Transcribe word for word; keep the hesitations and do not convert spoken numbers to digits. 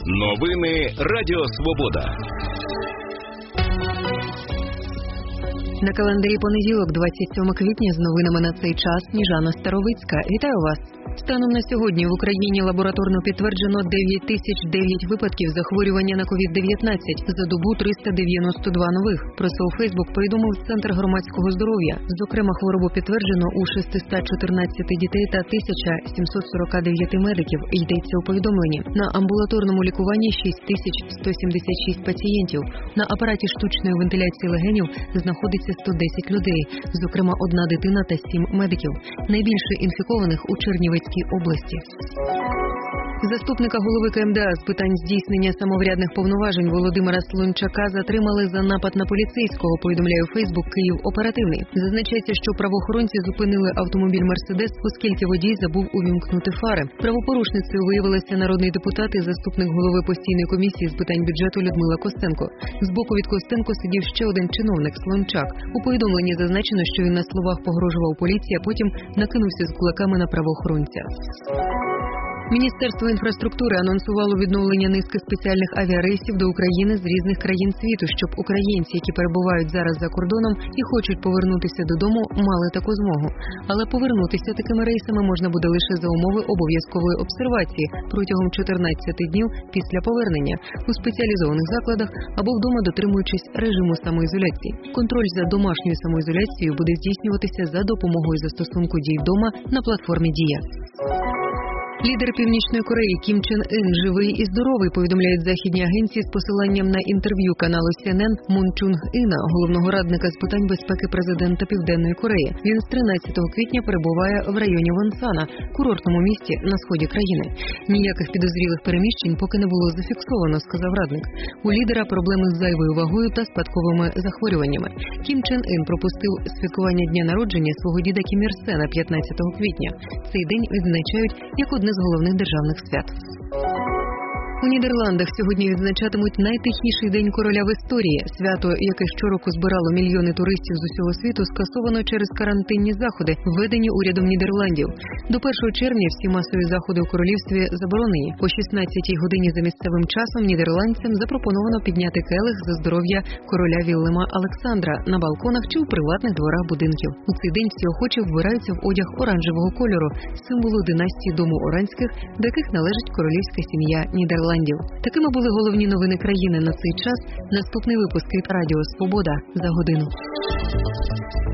Новини Радіо Свобода. На календарі понеділок, двадцять сьоме квітня, з новинами на цей час Сніжана Старовицька. Вітаю вас! Станом на сьогодні в Україні лабораторно підтверджено дев'ять тисяч дев'ять випадків захворювання на ковід дев'ятнадцять, за добу триста дев'яносто два нових. Про це у Фейсбук повідомив Центр громадського здоров'я. Зокрема, хворобу підтверджено у шістсот чотирнадцять дітей та тисяча сімсот сорок дев'ять медиків, йдеться у повідомленні. На амбулаторному лікуванні шість тисяч сто сімдесят шість пацієнтів. На апараті штучної вентиляції легенів знаходиться сто десять людей, зокрема одна дитина та сім медиків. Найбільше інфікованих у Чернівецькій області. Заступника голови КМДА з питань здійснення самоврядних повноважень Володимира Слончака затримали за напад на поліцейського, повідомляє Фейсбук Київ Оперативний. Зазначається, що правоохоронці зупинили автомобіль «Мерседес», оскільки водій забув увімкнути фари. Правопорушницею виявилася народний депутат і заступник голови постійної комісії з питань бюджету Людмила Костенко. Збоку від Костенко сидів ще один чиновник – Слончак. У повідомленні зазначено, що він на словах погрожував поліції, а потім накинувся з кулаками на правоохоронця. Міністерство інфраструктури анонсувало відновлення низки спеціальних авіарейсів до України з різних країн світу, щоб українці, які перебувають зараз за кордоном і хочуть повернутися додому, мали таку змогу. Але повернутися такими рейсами можна буде лише за умови обов'язкової обсервації протягом чотирнадцяти днів після повернення у спеціалізованих закладах або вдома, дотримуючись режиму самоізоляції. Контроль за домашньою самоізоляцією буде здійснюватися за допомогою застосунку «Дій вдома» на платформі «Дія». Лідер Північної Кореї Кім Чен Ін живий і здоровий, повідомляють західні агенції з посиланням на інтерв'ю каналу Сі Ен Ен Мун Чунг Іна, головного радника з питань безпеки президента Південної Кореї. Він з тринадцятого квітня перебуває в районі Вонсана, курортному місті на сході країни. Ніяких підозрілих переміщень поки не було зафіксовано, сказав радник. У лідера проблеми з зайвою вагою та спадковими захворюваннями. Кім Чен Ін пропустив святкування дня народження свого діда Кім Ір Сена п'ятнадцятого квітня. Цей день відзначають як одне з головних державних свят. У Нідерландах сьогодні відзначатимуть найтихіший день короля в історії. Свято, яке щороку збирало мільйони туристів з усього світу, скасовано через карантинні заходи, введені урядом Нідерландів. До першого червня всі масові заходи у королівстві заборонені. О шістнадцятій годині за місцевим часом нідерландцям запропоновано підняти келих за здоров'я короля Віллема Олександра на балконах чи у приватних дворах будинків. У цей день всі охочі вбираються в одяг оранжевого кольору, символу династії дому Оранських, до яких належить королівська сім'я Нідерландів. Такими були головні новини країни на цей час. Наступний випуск від Радіо Свобода за годину.